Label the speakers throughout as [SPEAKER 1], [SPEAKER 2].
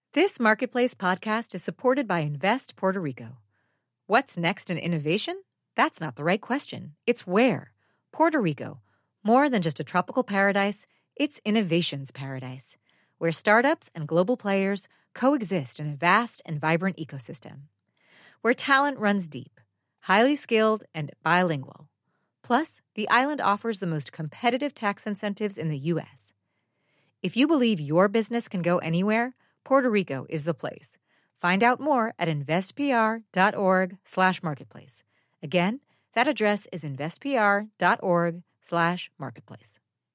[SPEAKER 1] This Marketplace podcast is supported by Invest Puerto Rico. What's next in innovation? That's not the right question. It's where. Puerto Rico. More than just a tropical paradise, it's innovation's paradise, where startups and global players coexist in a vast and vibrant ecosystem. Where talent runs deep, highly skilled, and bilingual. Plus, the island offers the most competitive tax incentives in the U.S. If you believe your business can go anywhere, Puerto Rico is the place. Find out more at investpr.org/marketplace. Again, that address is investpr.org/marketplace.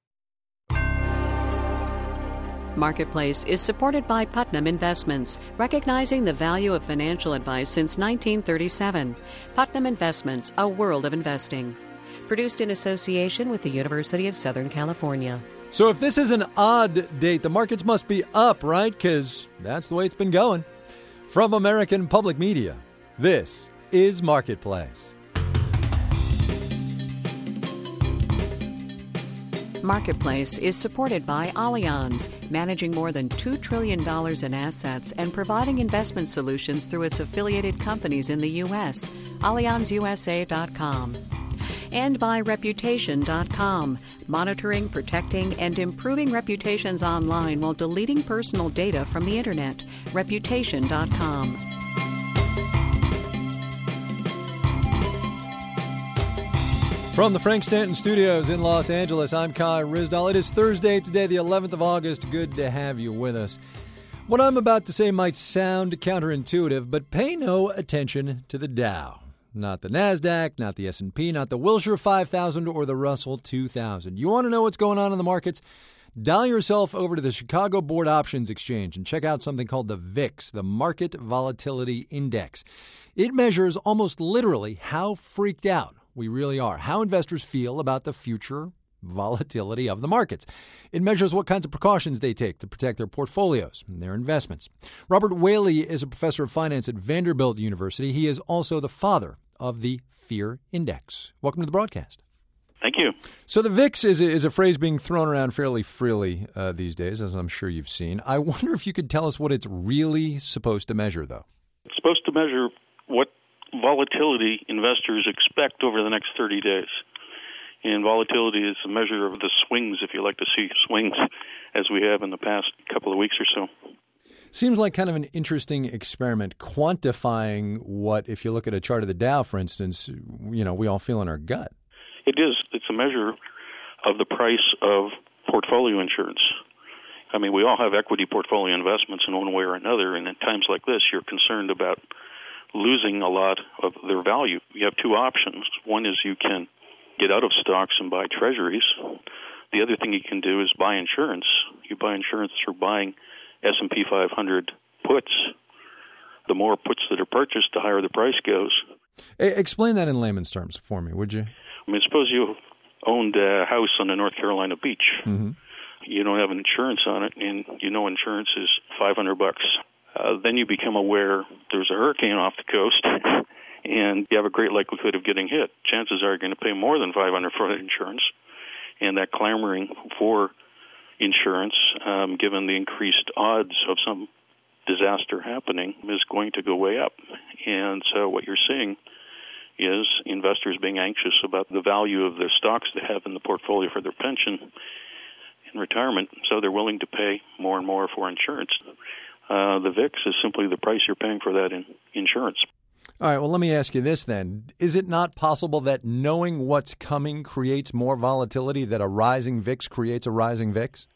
[SPEAKER 2] Marketplace is supported by Putnam Investments, recognizing the value of financial advice since 1937. Putnam Investments, a world of investing. Produced in association with the University of Southern California.
[SPEAKER 3] So if this is an odd date, the markets must be up, right? Because that's the way it's been going. From American Public Media, this is Marketplace.
[SPEAKER 2] Marketplace is supported by Allianz, managing more than $2 trillion in assets and providing investment solutions through its affiliated companies in the U.S., AllianzUSA.com. And by Reputation.com, monitoring, protecting, and improving reputations online while deleting personal data from the Internet. Reputation.com.
[SPEAKER 3] From the Frank Stanton Studios in Los Angeles, I'm Kai Ryssdal. It is Thursday today, the 11th of August. Good to have you with us. What I'm about to say might sound counterintuitive, but pay no attention to the Dow. Not the NASDAQ, not the S&P, not the Wilshire 5000 or the Russell 2000. You want to know what's going on in the markets? Dial yourself over to the Chicago Board Options Exchange and check out something called the VIX, the Market Volatility Index. It measures almost literally how freaked out we really are, how investors feel about the future volatility of the markets. It measures what kinds of precautions they take to protect their portfolios and their investments. Robert Whaley is a professor of finance at Vanderbilt University. He is also the father of the Fear Index. Welcome to the broadcast.
[SPEAKER 4] Thank you.
[SPEAKER 3] So the VIX is a phrase being thrown around fairly freely these days, as I'm sure you've seen. I wonder if you could tell us what it's really supposed to measure, though.
[SPEAKER 4] It's supposed to measure what volatility investors expect over the next 30 days. And volatility is a measure of the swings, if you like to see swings, as we have in the past couple of weeks or so.
[SPEAKER 3] Seems like kind of an interesting experiment, quantifying what, if you look at a chart of the Dow, for instance, we all feel in our gut.
[SPEAKER 4] It is. It's a measure of the price of portfolio insurance. I mean, we all have equity portfolio investments in one way or another, and at times like this, you're concerned about losing a lot of their value. You have two options. One is you can get out of stocks and buy treasuries. The other thing you can do is buy insurance. You buy insurance through buying S&P 500 puts. The more puts that are purchased, the higher the price goes.
[SPEAKER 3] Explain that in layman's terms for me, would you?
[SPEAKER 4] I mean, suppose you owned a house on the North Carolina beach. Mm-hmm. You don't have insurance on it, and insurance is $500. Then you become aware there's a hurricane off the coast, and you have a great likelihood of getting hit. Chances are you're going to pay more than $500 for that insurance, and that clamoring for insurance, given the increased odds of some disaster happening, is going to go way up. And so what you're seeing is investors being anxious about the value of the stocks they have in the portfolio for their pension in retirement, so they're willing to pay more and more for insurance. The VIX is simply the price you're paying for that in insurance.
[SPEAKER 3] All right, well, let me ask you this then. Is it not possible that knowing what's coming creates more volatility, that a rising VIX creates a rising VIX?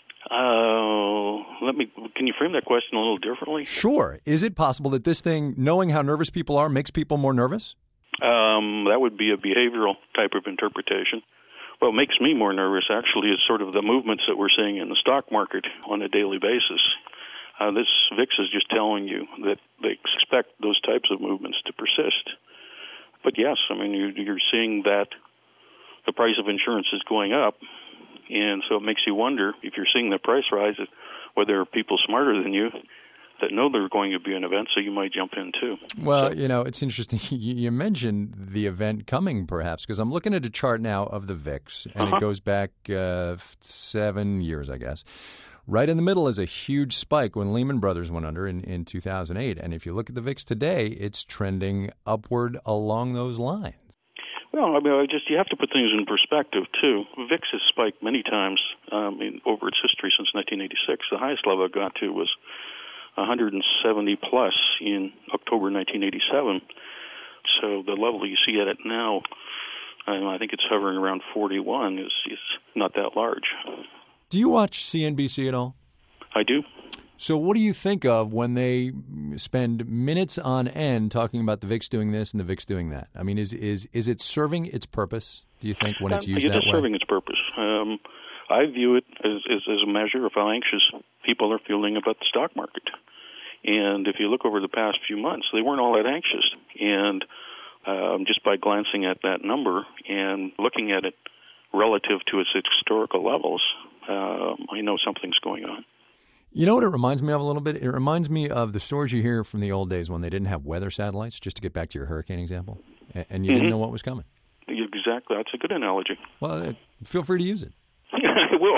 [SPEAKER 4] Can you frame that question a little differently?
[SPEAKER 3] Sure. Is it possible that this thing, knowing how nervous people are, makes people more nervous?
[SPEAKER 4] That would be a behavioral type of interpretation. What makes me more nervous, actually, is sort of the movements that we're seeing in the stock market on a daily basis. This VIX is just telling you that they expect those types of movements to persist. But yes, I mean, you're seeing that the price of insurance is going up, and so it makes you wonder, if you're seeing the price rise, whether people smarter than you that know there's going to be an event, so you might jump in too.
[SPEAKER 3] Well, it's interesting. You mentioned the event coming, perhaps, because I'm looking at a chart now of the VIX, and it goes back 7 years, I guess. Right in the middle is a huge spike when Lehman Brothers went under in 2008. And if you look at the VIX today, it's trending upward along those lines.
[SPEAKER 4] Well, I mean, you have to put things in perspective, too. VIX has spiked many times over its history since 1986. The highest level it got to was 170 plus in October 1987. So the level you see at it now, I think it's hovering around 41, is not that large.
[SPEAKER 3] Do you watch CNBC at all?
[SPEAKER 4] I do.
[SPEAKER 3] So what do you think of when they spend minutes on end talking about the VIX doing this and the VIX doing that? I mean, is it serving its purpose, do you think, when it's used that way?
[SPEAKER 4] It is serving its purpose. I view it as a measure of how anxious people are feeling about the stock market. And if you look over the past few months, they weren't all that anxious. And just by glancing at that number and looking at it relative to its historical levels, I know something's going on.
[SPEAKER 3] You know what it reminds me of a little bit? It reminds me of the stories you hear from the old days when they didn't have weather satellites, just to get back to your hurricane example, and you didn't know what was coming.
[SPEAKER 4] Exactly. That's a good analogy.
[SPEAKER 3] Well, feel free to use it.
[SPEAKER 4] I will.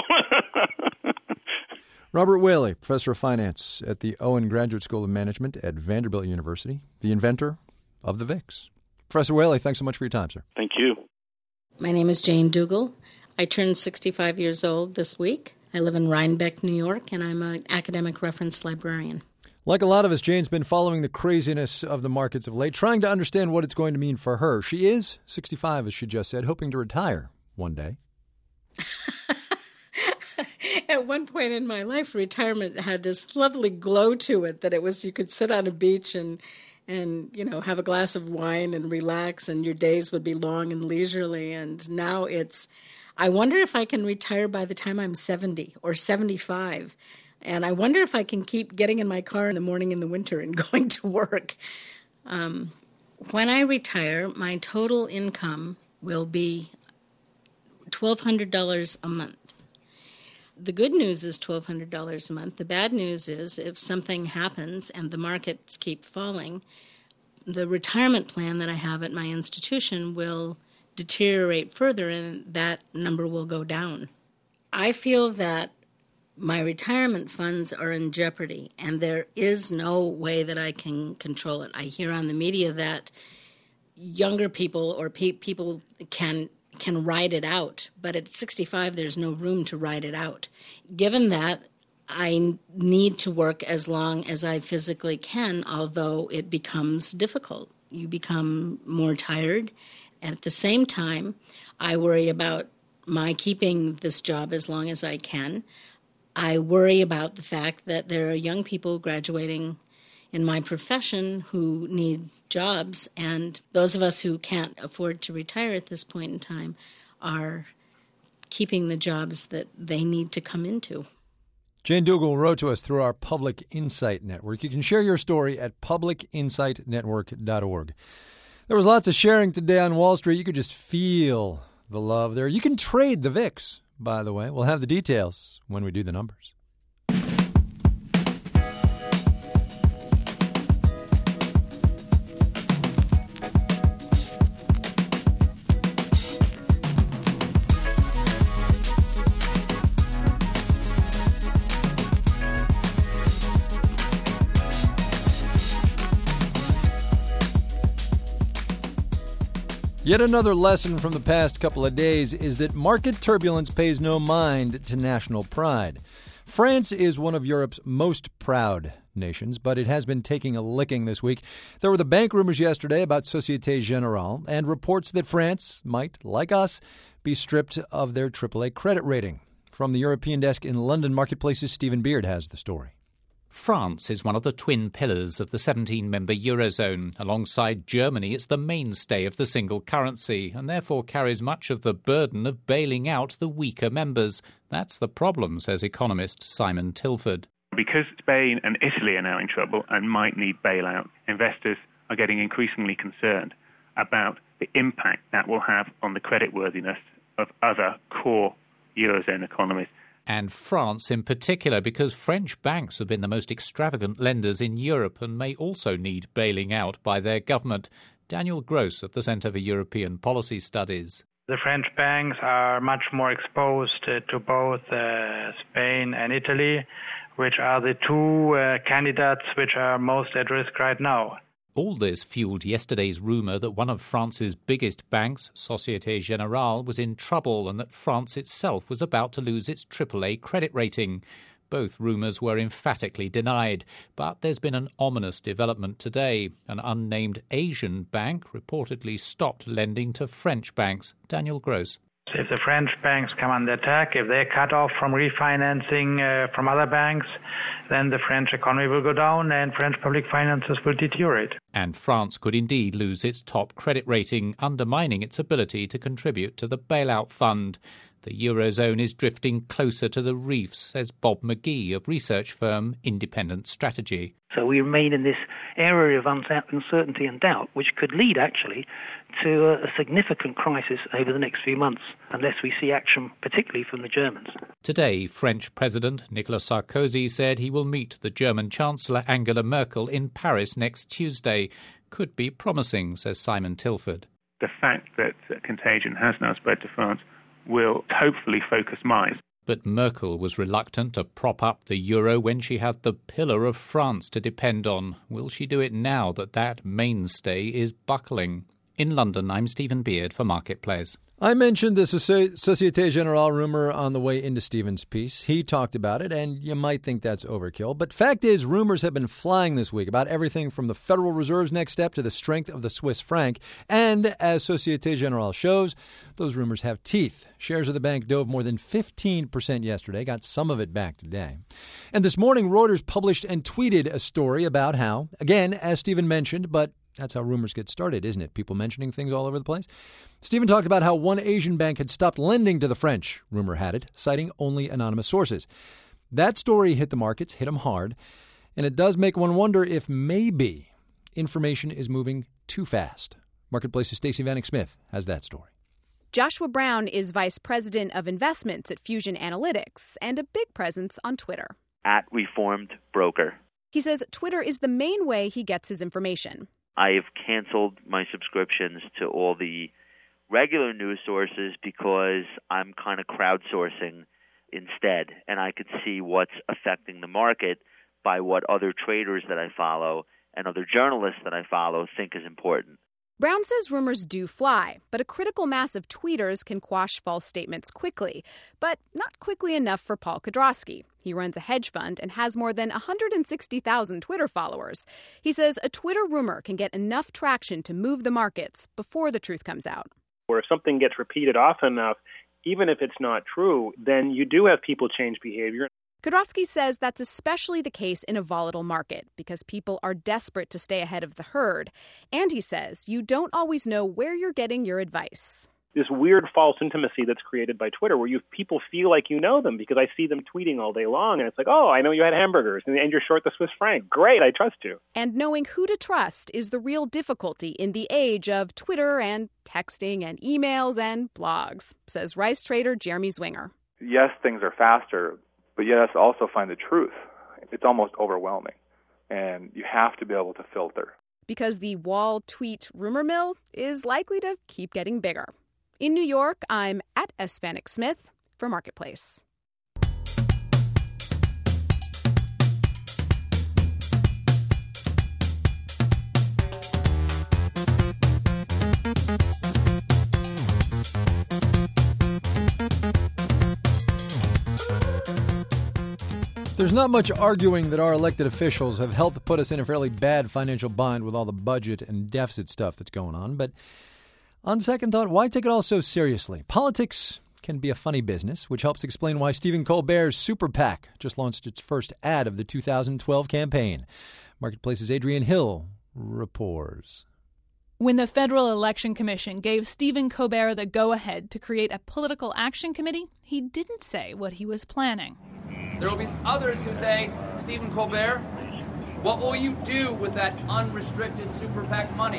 [SPEAKER 3] Robert Whaley, professor of finance at the Owen Graduate School of Management at Vanderbilt University, the inventor of the VIX. Professor Whaley, thanks so much for your time, sir.
[SPEAKER 4] Thank you.
[SPEAKER 5] My name is Jane Dougal. I turned 65 years old this week. I live in Rhinebeck, New York, and I'm an academic reference librarian.
[SPEAKER 3] Like a lot of us, Jane's been following the craziness of the markets of late, trying to understand what it's going to mean for her. She is 65, as she just said, hoping to retire one day.
[SPEAKER 5] At one point in my life, retirement had this lovely glow to it that it was you could sit on a beach and have a glass of wine and relax, and your days would be long and leisurely. And now it's, I wonder if I can retire by the time I'm 70 or 75. And I wonder if I can keep getting in my car in the morning in the winter and going to work. When I retire, my total income will be $1,200 a month. The good news is $1,200 a month. The bad news is if something happens and the markets keep falling, the retirement plan that I have at my institution will deteriorate further and that number will go down. I feel that my retirement funds are in jeopardy and there is no way that I can control it. I hear on the media that younger people or people can ride it out, but at 65 there's no room to ride it out. Given that, I need to work as long as I physically can, although it becomes difficult. You become more tired. And at the same time, I worry about my keeping this job as long as I can. I worry about the fact that there are young people graduating in my profession who need jobs, and those of us who can't afford to retire at this point in time are keeping the jobs that they need to come into.
[SPEAKER 3] Jane Dougal wrote to us through our Public Insight Network. You can share your story at publicinsightnetwork.org. There was lots of sharing today on Wall Street. You could just feel the love there. You can trade the VIX, by the way. We'll have the details when we do the numbers. Yet another lesson from the past couple of days is that market turbulence pays no mind to national pride. France is one of Europe's most proud nations, but it has been taking a licking this week. There were the bank rumors yesterday about Société Générale and reports that France might, like us, be stripped of their AAA credit rating. From the European desk in London Marketplace's Stephen Beard has the story.
[SPEAKER 6] France is one of the twin pillars of the 17-member Eurozone. Alongside Germany, it's the mainstay of the single currency and therefore carries much of the burden of bailing out the weaker members. That's the problem, says economist Simon Tilford.
[SPEAKER 7] Because Spain and Italy are now in trouble and might need bailout, investors are getting increasingly concerned about the impact that will have on the creditworthiness of other core Eurozone economies.
[SPEAKER 6] And France in particular, because French banks have been the most extravagant lenders in Europe and may also need bailing out by their government. Daniel Gross of the Centre for European Policy Studies.
[SPEAKER 8] The French banks are much more exposed to both Spain and Italy, which are the two candidates which are most at risk right now.
[SPEAKER 6] All this fueled yesterday's rumour that one of France's biggest banks, Société Générale, was in trouble and that France itself was about to lose its AAA credit rating. Both rumours were emphatically denied, but there's been an ominous development today. An unnamed Asian bank reportedly stopped lending to French banks. Daniel Gross.
[SPEAKER 8] If the French banks come under attack, if they're cut off from refinancing from other banks, then the French economy will go down and French public finances will deteriorate.
[SPEAKER 6] And France could indeed lose its top credit rating, undermining its ability to contribute to the bailout fund. The Eurozone is drifting closer to the reefs, says Bob McGee of research firm Independent Strategy.
[SPEAKER 9] So we remain in this area of uncertainty and doubt, which could lead actually to a significant crisis over the next few months, unless we see action, particularly from the Germans.
[SPEAKER 6] Today, French President Nicolas Sarkozy said he will meet the German Chancellor Angela Merkel in Paris next Tuesday. Could be promising, says Simon Tilford.
[SPEAKER 7] The fact that contagion has now spread to France will hopefully focus minds.
[SPEAKER 6] But Merkel was reluctant to prop up the euro when she had the pillar of France to depend on. Will she do it now that mainstay is buckling? In London, I'm Stephen Beard for Marketplace.
[SPEAKER 3] I mentioned the Société Générale rumor on the way into Stephen's piece. He talked about it, and you might think that's overkill. But fact is, rumors have been flying this week about everything from the Federal Reserve's next step to the strength of the Swiss franc. And as Société Générale shows, those rumors have teeth. Shares of the bank dove more than 15% yesterday, got some of it back today. And this morning, Reuters published and tweeted a story about how, again, as Stephen mentioned, but that's how rumors get started, isn't it? People mentioning things all over the place. Stephen talked about how one Asian bank had stopped lending to the French, rumor had it, citing only anonymous sources. That story hit the markets, hit them hard, and it does make one wonder if maybe information is moving too fast. Marketplace's Stacey Vanek Smith has that story.
[SPEAKER 10] Joshua Brown is vice president of investments at Fusion Analytics and a big presence on Twitter.
[SPEAKER 11] @ReformedBroker.
[SPEAKER 10] He says Twitter is the main way he gets his information.
[SPEAKER 11] I've canceled my subscriptions to all the regular news sources because I'm kind of crowdsourcing instead, and I could see what's affecting the market by what other traders that I follow and other journalists that I follow think is important.
[SPEAKER 10] Brown says rumors do fly, but a critical mass of tweeters can quash false statements quickly, but not quickly enough for Paul Kudrowski. He runs a hedge fund and has more than 160,000 Twitter followers. He says a Twitter rumor can get enough traction to move the markets before the truth comes out.
[SPEAKER 12] Or if something gets repeated often enough, even if it's not true, then you do have people change behavior.
[SPEAKER 10] Kudrowski says that's especially the case in a volatile market because people are desperate to stay ahead of the herd. And he says you don't always know where you're getting your advice.
[SPEAKER 12] This weird false intimacy that's created by Twitter where people feel like you know them because I see them tweeting all day long. And it's like, oh, I know you had hamburgers and you're short the Swiss franc. Great, I trust you.
[SPEAKER 10] And knowing who to trust is the real difficulty in the age of Twitter and texting and emails and blogs, says Rice trader Jeremy Zwinger.
[SPEAKER 13] Yes, things are faster, but you have to also find the truth. It's almost overwhelming, and you have to be able to filter.
[SPEAKER 10] Because the wall tweet rumor mill is likely to keep getting bigger. In New York, I'm at S. Vanek Smith for Marketplace.
[SPEAKER 3] There's not much arguing that our elected officials have helped put us in a fairly bad financial bind with all the budget and deficit stuff that's going on. But on second thought, why take it all so seriously? Politics can be a funny business, which helps explain why Stephen Colbert's Super PAC just launched its first ad of the 2012 campaign. Marketplace's Adrienne Hill reports.
[SPEAKER 14] When the Federal Election Commission gave Stephen Colbert the go-ahead to create a political action committee, he didn't say what he was planning.
[SPEAKER 15] There will be others who say, Stephen Colbert, what will you do with that unrestricted Super PAC money?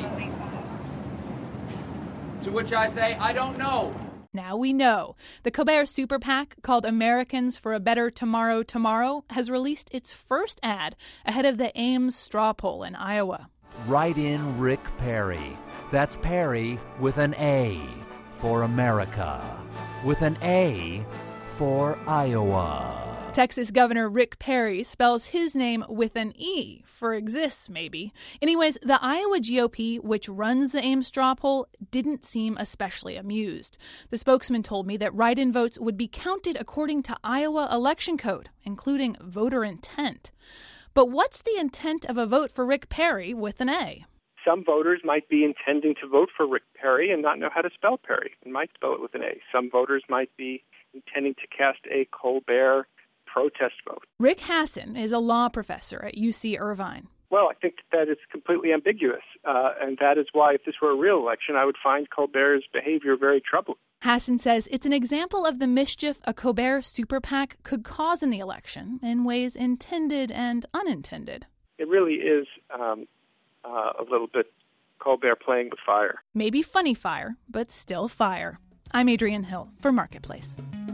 [SPEAKER 15] To which I say, I don't know.
[SPEAKER 14] Now we know. The Colbert Super PAC, called Americans for a Better Tomorrow, has released its first ad ahead of the Ames straw poll in Iowa.
[SPEAKER 16] Write in Rick Perry. That's Perry with an A. for America, with an A for Iowa.
[SPEAKER 14] Texas Governor Rick Perry spells his name with an E, for exists, maybe. Anyways, the Iowa GOP, which runs the Ames straw poll, didn't seem especially amused. The spokesman told me that write-in votes would be counted according to Iowa election code, including voter intent. But what's the intent of a vote for Rick Perry with an A?
[SPEAKER 17] Some voters might be intending to vote for Rick Perry and not know how to spell Perry and might spell it with an A. Some voters might be intending to cast a Colbert protest vote.
[SPEAKER 14] Rick Hasson is a law professor at UC Irvine.
[SPEAKER 17] Well, I think that it's completely ambiguous, and that is why if this were a real election, I would find Colbert's behavior very troubling.
[SPEAKER 14] Hasson says it's an example of the mischief a Colbert super PAC could cause in the election in ways intended and unintended.
[SPEAKER 17] It really is a little bit Colbert playing with fire.
[SPEAKER 14] Maybe funny fire, but still fire. I'm Adrienne Hill for Marketplace.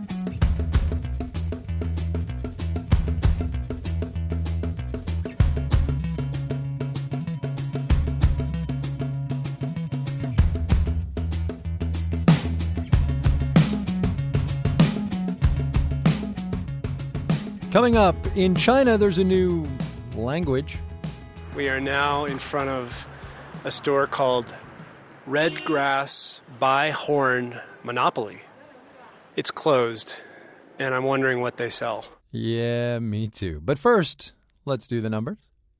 [SPEAKER 3] Coming up, in China, there's a new language.
[SPEAKER 18] We are now in front of a store called Red Grass Buy Horn Monopoly. It's closed, and I'm wondering what they sell.
[SPEAKER 3] Yeah, me too. But first, let's do the numbers.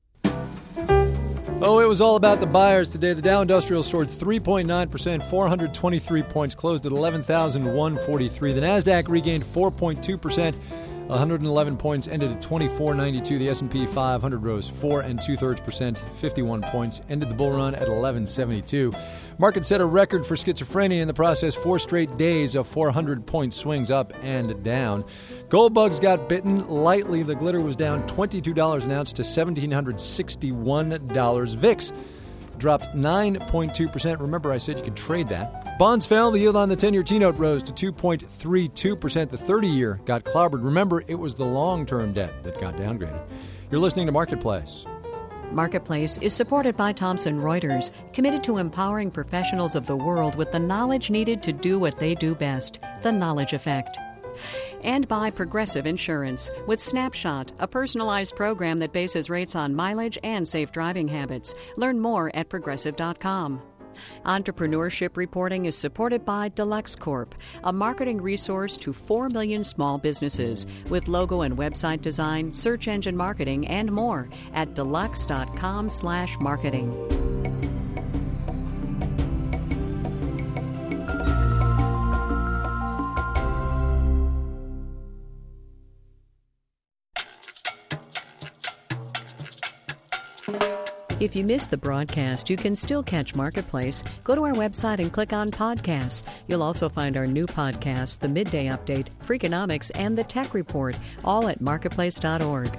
[SPEAKER 3] Oh, it was all about the buyers today. The Dow Industrial soared 3.9%, 423 points, closed at 11,143. The Nasdaq regained 4.2%. 111 points, ended at 2492. The S&P 500 rose 4 2/3%, 51 points, ended the bull run at 1172. Market set a record for schizophrenia in the process, 4 straight days of 400-point swings up and down. Gold bugs got bitten lightly. The glitter was down $22 an ounce to $1,761. VIX dropped 9.2%. Remember, I said you could trade that. Bonds fell. The yield on the 10-year T-note rose to 2.32%. The 30-year got clobbered. Remember, it was the long-term debt that got downgraded. You're listening to Marketplace.
[SPEAKER 2] Marketplace is supported by Thomson Reuters, committed to empowering professionals of the world with the knowledge needed to do what they do best, the knowledge effect. And by Progressive Insurance, with Snapshot, a personalized program that bases rates on mileage and safe driving habits. Learn more at Progressive.com. Entrepreneurship reporting is supported by Deluxe Corp, a marketing resource to 4 million small businesses, with logo and website design, search engine marketing, and more at deluxe.com/marketing. If you missed the broadcast, you can still catch Marketplace. Go to our website and click on Podcasts. You'll also find our new podcasts, The Midday Update, Freakonomics, and The Tech Report, all at marketplace.org.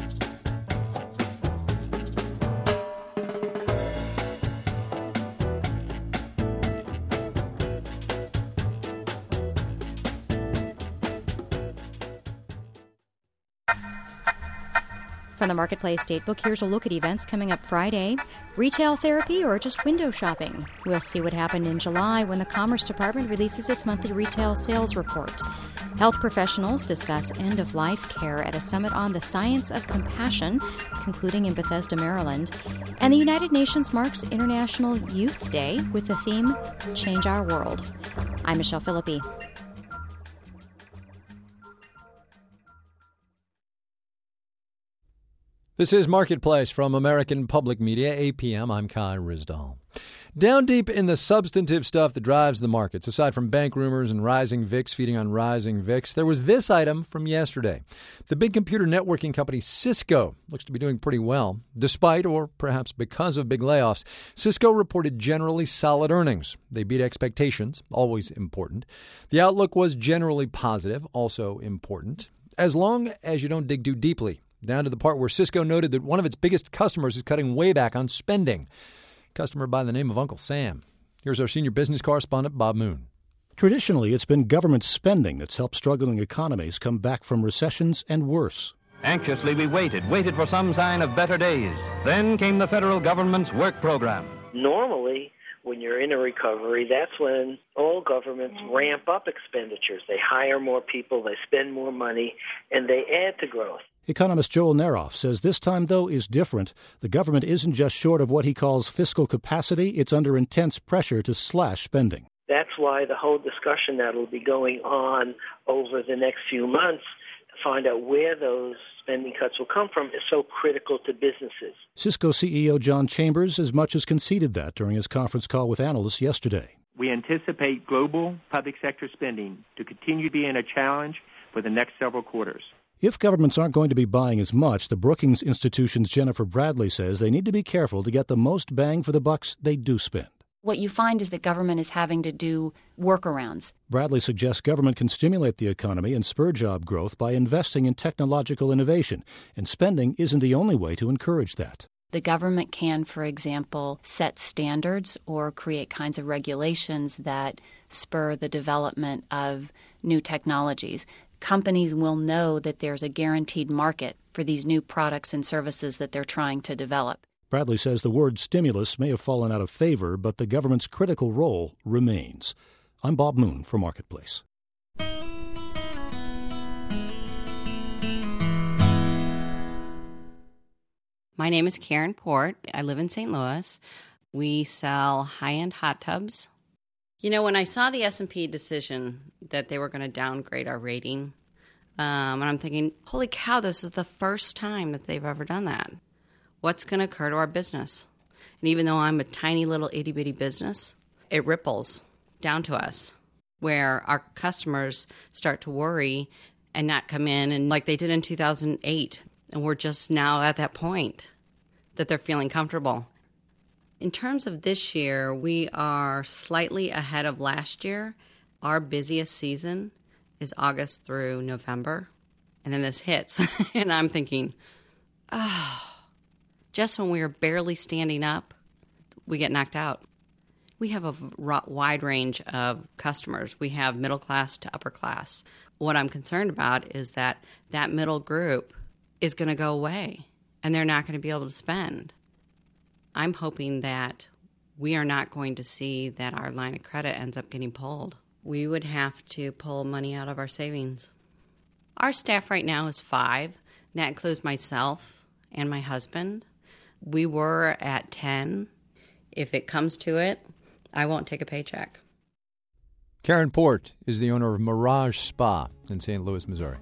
[SPEAKER 19] From the Marketplace Datebook, here's a look at events coming up Friday. Retail therapy or just window shopping? We'll see what happened in July when the Commerce Department releases its monthly retail sales report. Health professionals discuss end-of-life care at a summit on the science of compassion, concluding in Bethesda, Maryland. And the United Nations marks International Youth Day with the theme, Change Our World. I'm Michelle Philippi.
[SPEAKER 3] This is Marketplace from American Public Media, APM. I'm Kai Ryssdal. Down deep in the substantive stuff that drives the markets, aside from bank rumors and rising VIX feeding on rising VIX, there was this item from yesterday. The big computer networking company Cisco looks to be doing pretty well. Despite, or perhaps because of big layoffs, Cisco reported generally solid earnings. They beat expectations, always important. The outlook was generally positive, also important, as long as you don't dig too deeply. Down to the part where Cisco noted that one of its biggest customers is cutting way back on spending. A customer by the name of Uncle Sam. Here's our senior business correspondent, Bob Moon.
[SPEAKER 20] Traditionally, it's been government spending that's helped struggling economies come back from recessions and worse.
[SPEAKER 21] Anxiously we waited for some sign of better days. Then came the federal government's work program.
[SPEAKER 22] Normally,
[SPEAKER 1] when you're in a recovery, that's when all governments ramp up expenditures. They hire more people, they spend more money, and they add to growth.
[SPEAKER 20] Economist Joel Neroff says this time, though, is different. The government isn't just short of what he calls fiscal capacity, it's under intense pressure to slash spending.
[SPEAKER 1] That's why the whole discussion that will be going on over the next few months to find out where those spending cuts will come from is so critical to businesses.
[SPEAKER 20] Cisco CEO John Chambers as much as conceded that during his conference call with analysts yesterday.
[SPEAKER 22] We anticipate global public sector spending to continue being a challenge for the next several quarters.
[SPEAKER 20] If governments aren't going to be buying as much, the Brookings Institution's Jennifer Bradley says they need to be careful to get the most bang for the bucks they do spend.
[SPEAKER 23] What you find is that government is having to do workarounds.
[SPEAKER 20] Bradley suggests government can stimulate the economy and spur job growth by investing in technological innovation, and spending isn't the only way to encourage that.
[SPEAKER 23] The government can, for example, set standards or create kinds of regulations that spur the development of new technologies. Companies will know that there's a guaranteed market for these new products and services that they're trying to develop.
[SPEAKER 20] Bradley says the word stimulus may have fallen out of favor, but the government's critical role remains. I'm Bob Moon for Marketplace.
[SPEAKER 24] My name is Karen Port. I live in St. Louis. We sell high-end hot tubs. You know, when I saw the S&P decision that they were going to downgrade our rating, and I'm thinking, holy cow, this is the first time that they've ever done that. What's going to occur to our business? And even though I'm a tiny little itty-bitty business, it ripples down to us, where our customers start to worry and not come in, and like they did in 2008. And we're just now at that point that they're feeling comfortable. In terms of this year, we are slightly ahead of last year. Our busiest season is August through November. And then this hits. And I'm thinking, just when we are barely standing up, we get knocked out. We have a wide range of customers. We have middle class to upper class. What I'm concerned about is that middle group is going to go away, and they're not going to be able to spend. I'm hoping that we are not going to see that our line of credit ends up getting pulled. We would have to pull money out of our savings. Our staff right now is 5. That includes myself and my husband. We were at 10. If it comes to it, I won't take a paycheck.
[SPEAKER 3] Karen Port is the owner of Mirage Spa in St. Louis, Missouri.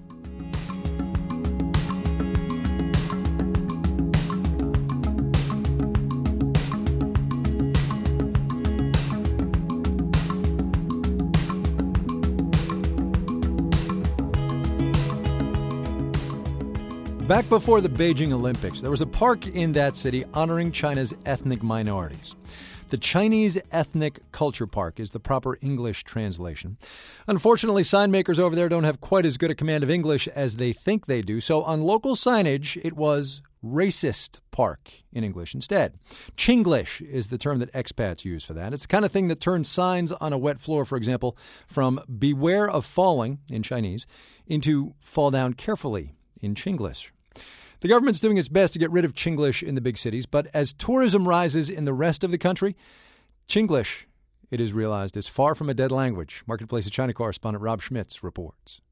[SPEAKER 3] Back before the Beijing Olympics, there was a park in that city honoring China's ethnic minorities. The Chinese Ethnic Culture Park is the proper English translation. Unfortunately, sign makers over there don't have quite as good a command of English as they think they do, so on local signage, it was Racist Park in English instead. Chinglish is the term that expats use for that. It's the kind of thing that turns signs on a wet floor, for example, from beware of falling in Chinese into fall down carefully in Chinglish. The government's doing its best to get rid of Chinglish in the big cities, but as tourism rises in the rest of the country, Chinglish, it is realized, is far from a dead language. Marketplace's China correspondent Rob Schmitz reports.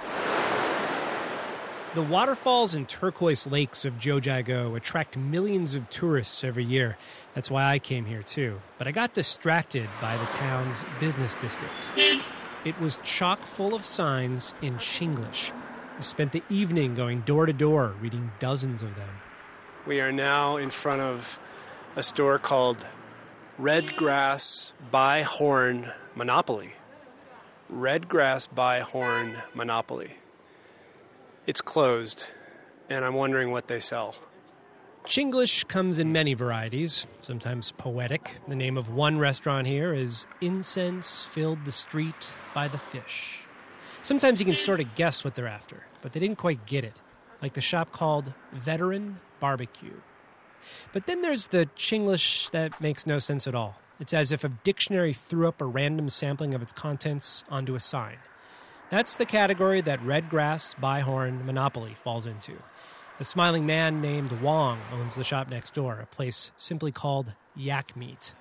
[SPEAKER 25] The waterfalls and turquoise lakes of Jiuzhaigou attract millions of tourists every year. That's why I came here, too. But I got distracted by the town's business district. It was chock full of signs in Chinglish. I spent the evening going door to door, reading dozens of them.
[SPEAKER 18] We are now in front of a store called Red Grass by Horn Monopoly. Red Grass by Horn Monopoly. It's closed, and I'm wondering what they sell.
[SPEAKER 25] Chinglish comes in many varieties, sometimes poetic. The name of one restaurant here is Incense Filled the Street by the Fish. Sometimes you can sort of guess what they're after, but they didn't quite get it, like the shop called Veteran Barbecue. But then there's the Chinglish that makes no sense at all. It's as if a dictionary threw up a random sampling of its contents onto a sign. That's the category that Red Grass by Horn Monopoly falls into. A smiling man named Wong owns the shop next door, a place simply called Yak Meat.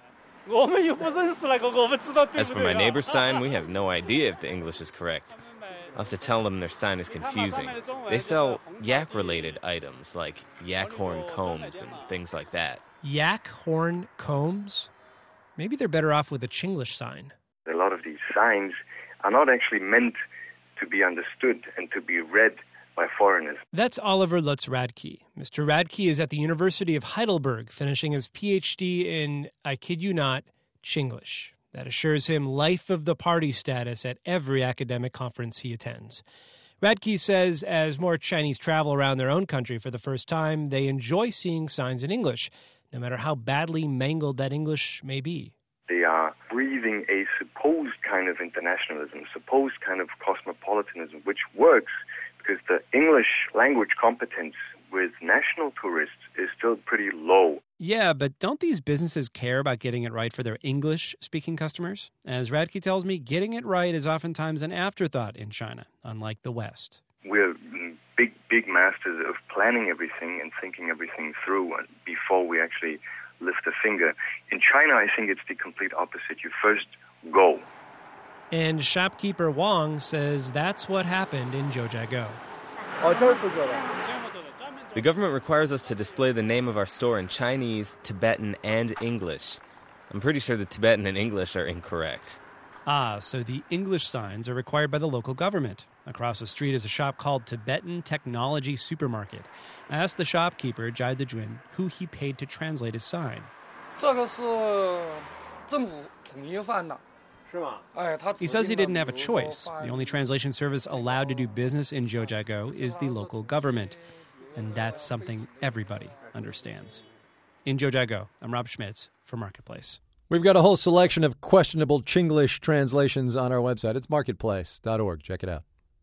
[SPEAKER 4] As for my neighbor's sign, we have no idea if the English is correct. I'll have to tell them their sign is confusing. They sell yak-related items like yak horn combs and things like that.
[SPEAKER 25] Yak horn combs? Maybe they're better off with a Chinglish sign.
[SPEAKER 5] A lot of these signs are not actually meant to be understood and to be read by foreigners.
[SPEAKER 25] That's Oliver Lutz-Radke. Mr. Radke is at the University of Heidelberg, finishing his PhD in, I kid you not, Chinglish. That assures him life of the party status at every academic conference he attends. Radke says as more Chinese travel around their own country for the first time, they enjoy seeing signs in English, no matter how badly mangled that English may be.
[SPEAKER 5] They are breathing a supposed kind of internationalism, supposed kind of cosmopolitanism, which works because the English language competence with national tourists is still pretty low.
[SPEAKER 25] Yeah, but don't these businesses care about getting it right for their English-speaking customers? As Radke tells me, getting it right is oftentimes an afterthought in China, unlike the West.
[SPEAKER 5] We're big masters of planning everything and thinking everything through before we actually lift a finger. In China, I think it's the complete opposite. You first go.
[SPEAKER 25] And shopkeeper Wang says that's what happened in Zhoujiago.
[SPEAKER 4] The government requires us to display the name of our store in Chinese, Tibetan, and English. I'm pretty sure the Tibetan and English are incorrect.
[SPEAKER 25] So the English signs are required by the local government. Across the street is a shop called Tibetan Technology Supermarket. I asked the shopkeeper, Jai Dejun, who he paid to translate his sign. He says he didn't have a choice. The only translation service allowed to do business in Zhoujiago is the local government. And that's something everybody understands. In Zhoujiago, I'm Rob Schmitz for Marketplace.
[SPEAKER 3] We've got a whole selection of questionable Chinglish translations on our website. It's marketplace.org. Check it out.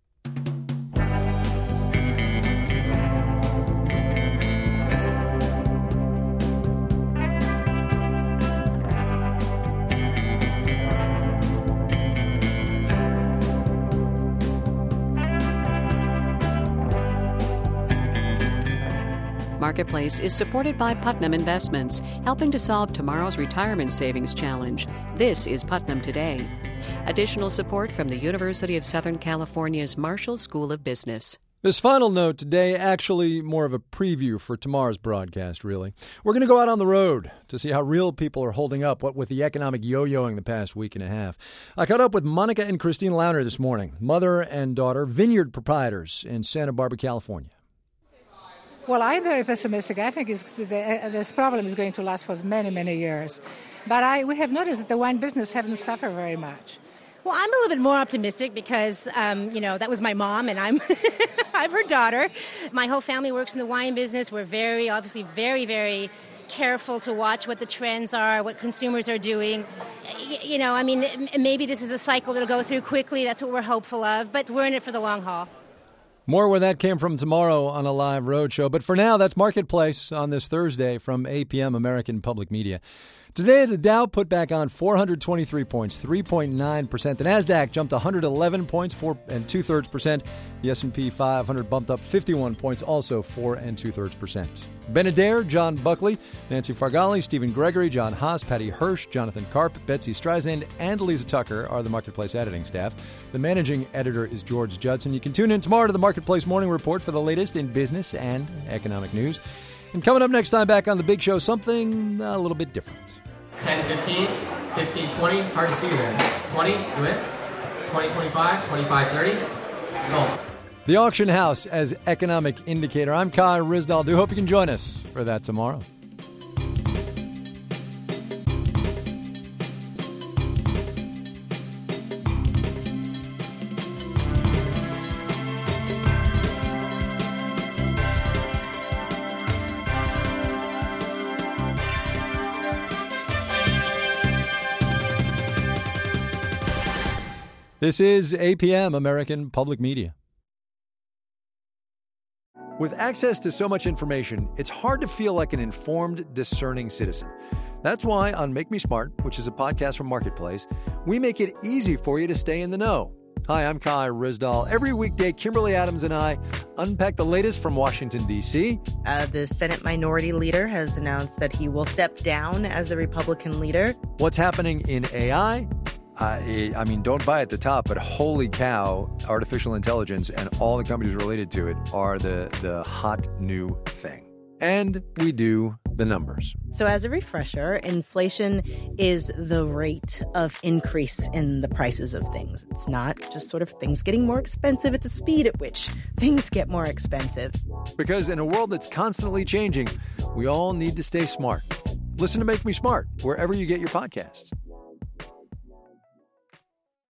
[SPEAKER 2] Marketplace is supported by Putnam Investments, helping to solve tomorrow's retirement savings challenge. This is Putnam Today. Additional support from the University of Southern California's Marshall School of Business.
[SPEAKER 3] This final note today, actually more of a preview for tomorrow's broadcast, really. We're going to go out on the road to see how real people are holding up, what with the economic yo-yoing the past week and a half. I caught up with Monica and Christine Launer this morning, mother and daughter, vineyard proprietors in Santa Barbara, California.
[SPEAKER 7] Well, I'm very pessimistic. I think this problem is going to last for many, many years. But we have noticed that the wine business hasn't suffered very much.
[SPEAKER 8] Well, I'm a little bit more optimistic because, that was my mom, and I'm her daughter. My whole family works in the wine business. We're very very careful to watch what the trends are, what consumers are doing. Maybe this is a cycle that'll go through quickly. That's what we're hopeful of. But we're in it for the long haul.
[SPEAKER 3] More where that came from tomorrow on a live roadshow. But for now, that's Marketplace on this Thursday from APM American Public Media. Today, the Dow put back on 423 points, 3.9%. The NASDAQ jumped 111 points, 4 2/3%. The S&P 500 bumped up 51 points, also 4 2/3%. Ben Adair, John Buckley, Nancy Fargali, Stephen Gregory, John Haas, Patty Hirsch, Jonathan Karp, Betsy Streisand, and Lisa Tucker are the Marketplace editing staff. The managing editor is George Judson. You can tune in tomorrow to the Marketplace Morning Report for the latest in business and economic news. And coming up next time back on The Big Show, something a little bit different.
[SPEAKER 9] 10, 15, 15, 20. It's hard to see there. 20, you in? 20, 25, 25, 30. Sold.
[SPEAKER 3] The Auction House as economic indicator. I'm Kai Ryssdal. Do hope you can join us for that tomorrow. This is APM, American Public Media. With access to so much information, it's hard to feel like an informed, discerning citizen. That's why on Make Me Smart, which is a podcast from Marketplace, we make it easy for you to stay in the know. Hi, I'm Kai Ryssdal. Every weekday, Kimberly Adams and I unpack the latest from Washington, D.C.
[SPEAKER 6] The Senate Minority Leader has announced that he will step down as the Republican leader.
[SPEAKER 3] What's happening in AI? I mean, don't buy at the top, but holy cow, artificial intelligence and all the companies related to it are the hot new thing. And we do the numbers.
[SPEAKER 6] So as a refresher, inflation is the rate of increase in the prices of things. It's not just sort of things getting more expensive. It's a speed at which things get more expensive.
[SPEAKER 3] Because in a world that's constantly changing, we all need to stay smart. Listen to Make Me Smart wherever you get your podcasts.